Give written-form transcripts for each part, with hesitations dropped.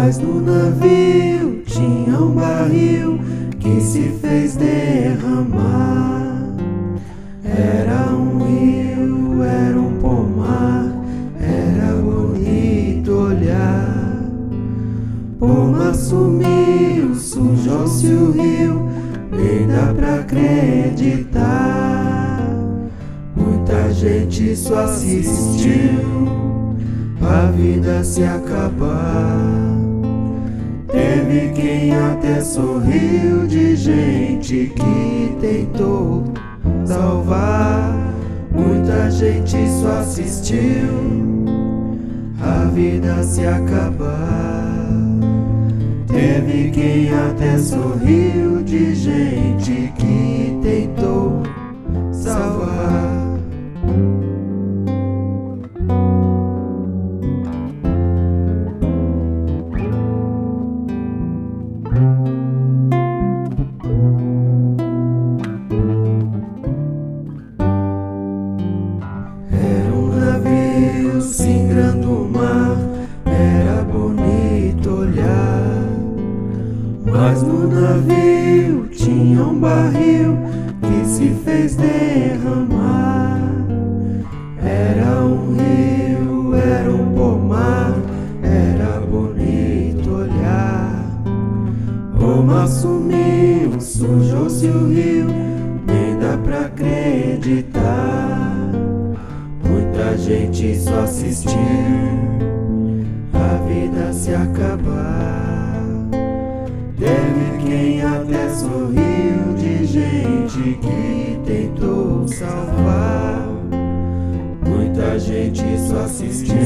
Mas no navio tinha um barril que se fez derramar. Era um rio, era um pomar, era bonito olhar. Pomar sumiu, sujou-se o rio, nem dá pra acreditar. Muita gente só assistiu a vida se acabar. Teve quem até sorriu de gente que tentou salvar. Muita gente só assistiu a vida se acabar. Teve quem até sorriu de gente que tentou salvar. Singrando o mar, era bonito olhar. Mas no navio tinha um barril que se fez derramar. Era um rio, era um pomar, era bonito olhar. Pomar sumiu, sujou-se o rio, nem dá pra acreditar. Muita gente só assistiu a vida se acabar. Teve quem até sorriu de gente que tentou salvar. Muita gente só assistiu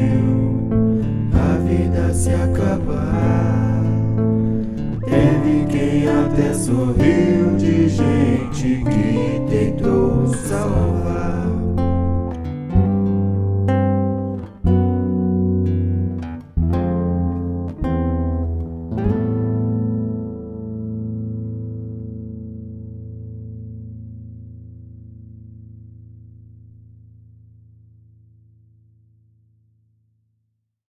a vida se acabar. Teve quem até sorriu de gente que tentou salvar.